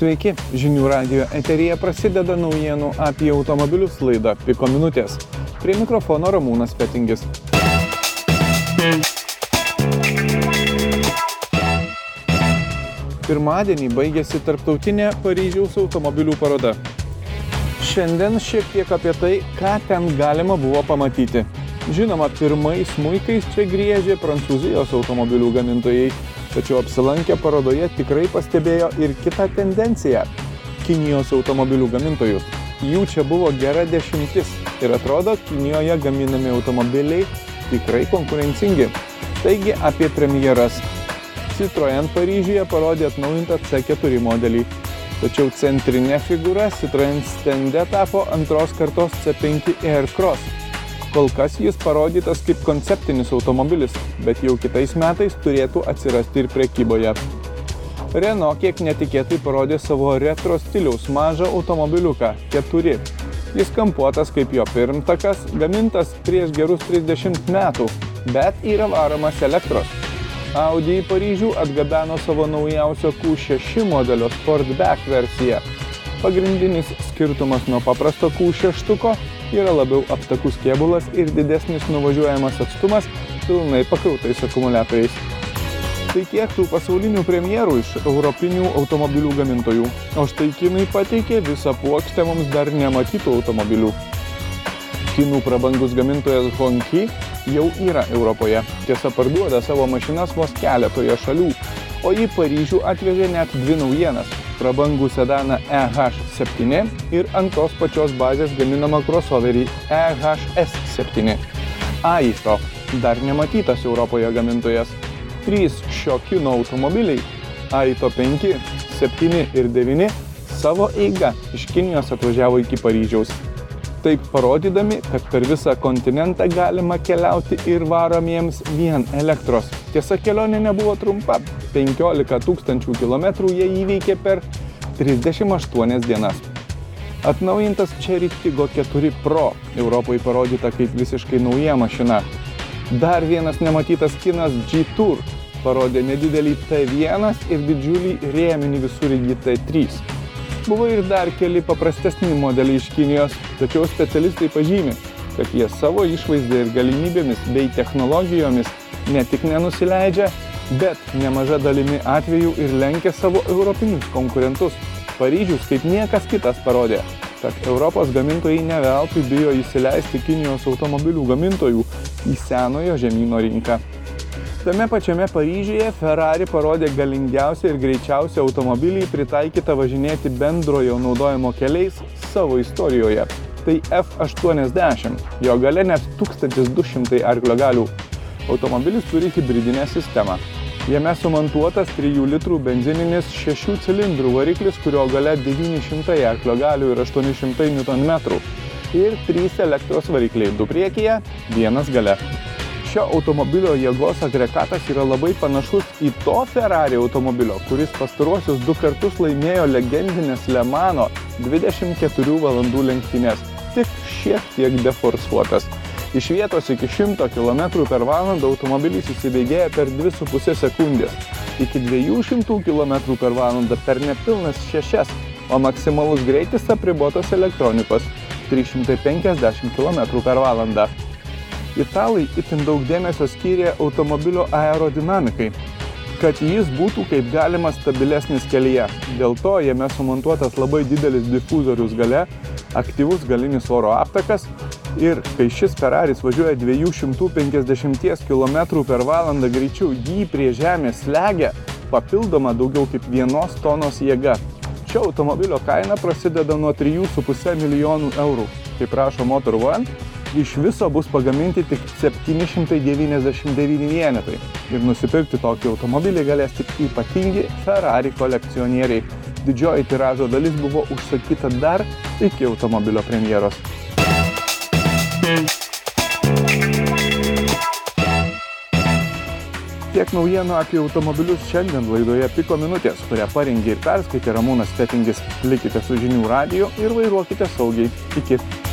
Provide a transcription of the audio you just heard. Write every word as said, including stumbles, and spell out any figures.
Sveiki, Žinių radijo eteryje prasideda naujienų apie automobilius laida Piko minutės. Prie mikrofono Ramūnas Fetingis. Pirmadienį baigėsi tarptautinė Paryžiaus automobilių paroda. Šiandien šiek tiek apie tai, ką ten galima buvo pamatyti. Žinoma, pirmais smuikais čia griežė Prancūzijos automobilių gamintojai. Tačiau apsilankę parodoje tikrai pastebėjo ir kitą tendenciją – Kinijos automobilių gamintojus. Jų čia buvo gera dešimtis ir atrodo, Kinijoje gaminami automobiliai tikrai konkurencingi. Taigi apie premjeras. Citroën Paryžiuje parodė atnaujintą C keturi modelį. Tačiau centrinė figūra Citroën stende tapo antros kartos C penki Aircross. Kol kas jis parodytas kaip konceptinis automobilis, bet jau kitais metais turėtų atsirasti ir prekyboje. Renault kiek netikėtai parodė savo retro stiliaus mažą automobiliuką keturi. Jis kampuotas kaip jo pirmtakas, gamintas prieš gerus trisdešimt metų, bet yra varomas elektros. Audi į Paryžių atgabeno savo naujausio Q šeši modelio Sportback versiją. Pagrindinis skirtumas nuo paprasto Q šeši yra labiau aptakus kėbulas ir didesnis nuvažiuojamas atstumas pilnai pakrautais akumuliatoriais. Tai tiek tų pasaulinių premjerų iš europinių automobilių gamintojų, o štai kinai pateikė visą puokštę mums dar nematytų automobilių. Kinų prabangus gamintojas Hongqi jau yra Europoje. Tiesa, parduoda savo mašinas vos keletoje šalių, o į Paryžių atvežė net dvi naujienas. Prabangų sedaną E H septyni ir ant tos pačios bazės gaminamą crossoverį E H S septyni. Aito, dar nematytas Europoje gamintojas. Trys šio kino automobiliai Aito penki, septyni ir devyni savo eiga iš Kinijos atvažiavo iki Paryžiaus. Taip parodydami, kad per visą kontinentą galima keliauti ir varomiems vien elektros. Tiesa, kelionė nebuvo trumpa. penkiolika tūkstančių kilometrų jie įveikė per trisdešimt aštuonias dienas. Atnaujintas Chery Tiggo keturi Pro Europoje parodyta kaip visiškai nauja mašina. Dar vienas nematytas kinas G-Tour parodė nedidelį T vienas ir didžiulį rėminį visureigį T trys. Buvo ir dar keli paprastesni modeliai iš Kinijos, tačiau specialistai pažymi, kad jie savo išvaizdą ir galimybėmis bei technologijomis ne tik nenusileidžia, bet nemaža dalimi atvejų ir lenkia savo europinius konkurentus. Paryžius kaip niekas kitas parodė, kad Europos gamintojai ne veltui bijo įsileisti Kinijos automobilių gamintojų į senojo žemyno rinką. Tame pačiame Paryžiuje Ferrari parodė galingiausią ir greičiausią automobilį pritaikytą važinėti bendrojo naudojimo keliais savo istorijoje. Tai F aštuoniasdešimt, jo galia net tūkstantis du šimtai arklio galių. Automobilis turi hibridinę sistemą. Jame sumontuotas trijų litrų benzininis šešių cilindrų variklis, kurio galia devyni šimtai arklio galių ir aštuoni šimtai niutonmetrų. Ir trys elektros varikliai, du priekyje, vienas gale. Šio automobilio jėgos agregatas yra labai panašus į to Ferrari automobilio, kuris pastaruosius du kartus laimėjo legendinės Le Mano dvidešimt keturių valandų lenktynes, tik šiek tiek deforsuotas. Iš vietos iki šimto kilometrų per valandą automobilis įsibėgėja per dvi su pusė sekundės, iki dviejų šimtų kilometrų per valandą per nepilnas šešias, o maksimalus greitis apribotas elektronikos trys šimtai penkiasdešimt kilometrų per valandą. Italai itin daug dėmesio skyrė automobilio aerodinamikai, kad jis būtų kaip galima stabilesnis kelyje. Dėl to jame sumontuotas labai didelis difuzorius gale, aktyvus galinis oro aptakas ir kai šis Ferraris važiuoja dviejų šimtų penkiasdešimties kilometrų per valandą greičiu, jį prie žemės slegia papildoma daugiau kaip vienos tonos jėga. Šio automobilio kaina prasideda nuo trijų su puse milijonų eurų. Kaip rašo Motor One, iš viso bus pagaminti tik septyni šimtai devyniasdešimt devyni vienetai ir nusipirkti tokį automobilį galės tik ypatingi Ferrari kolekcionieriai. Didžioji tiražo dalis buvo užsakyta dar iki automobilio premjeros. Tiek naujienų apie automobilius šiandien laidoje Piko minutės, kurią parengė ir perskaitė Ramūnas Fetingis. Likite su Žinių radiju ir vairuokite saugiai. Iki.